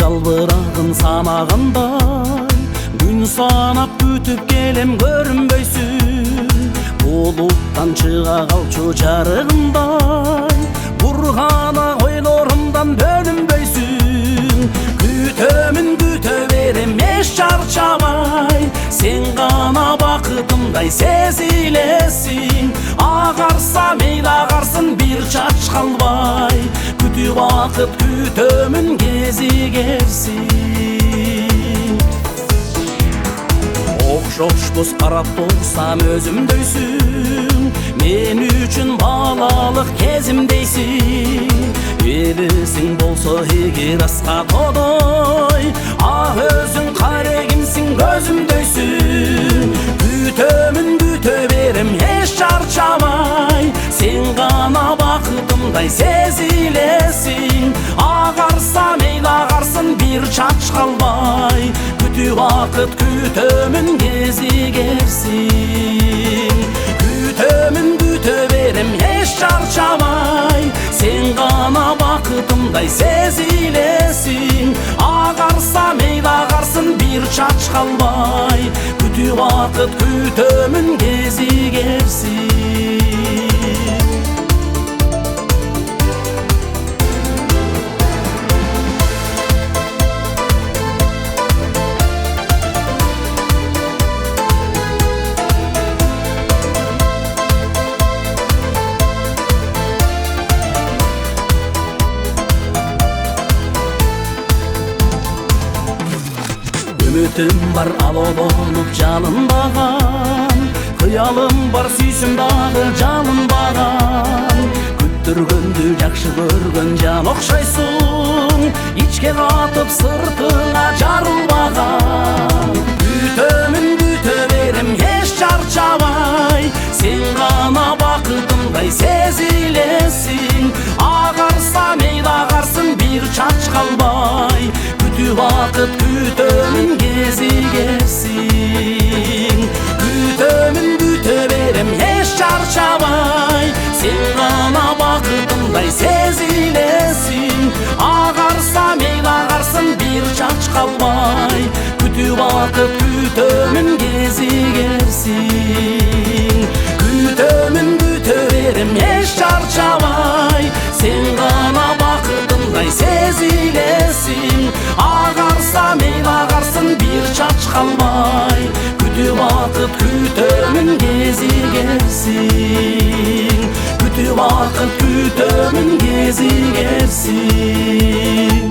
жалбырагын санагандай, күн санап күтүп келем көрүнбөйсүн. Булуттан чыга калчу жарыгындай, бургана ойлорумдан бөлүнбөйсүн. Күтөмүн күтө берем эч чарчабай, сен гана бакытымдай сезилесиң. Агарса мейли агарсын бир чач калбай, күтүп вакыт күтөмүн кезигерсиң. Окшошпуз карап турсам өзүмдөйсүң, мен үчүн балалык кезимдейсиң. Элесиң болсо эгер аска тодой, өзүң карегимсиң көзүмдөйсүң. Күтөмүн күтө берем эч чарчабай, сен гана бакытымдай сезилесиң. Агарса мейли агарсын бир чач калбай, күтүп вакыт күтөмүн кезигерсиң. Күтөмүн күтө берем эч чарчабай, сен гана бакытымдай сезилесиң. Агарса мейли агарсын бир чач калбай, күтүп вакыт күтөмүн кезигерсиң. Үмүтүм бар алоолонуп жалынбаган, кыялым бар сүйсүм дагы жалынбаган. Күттүргөндү жакшы көргөн жан окшойсуң, ичке катып сыртыңа жарылбаган. Күтөмүн күтө берем эч чарчабай, сен гана бакытымдай сезилесиң. Агарса мейли агарсын бир чач калбай, күтүп вакыт күтөмүн кезигерсиң. Күтөмүн күтө берем эч чарчабай, сен гана бакытымдай сезилесиң. Агарса мейли агарсын бир чач калбай, күтүп вакыт күтөмүн кезигерсиң. Күтөмүн күтө берем эч чарчабай, сен гана бакытымдай сезилесиң. Агарса мейли агарсын бир чач калбай, күтүп вакыт күтөмүн кезигерсиң. Күтүп вакыт күтөмүн кезигерсиң.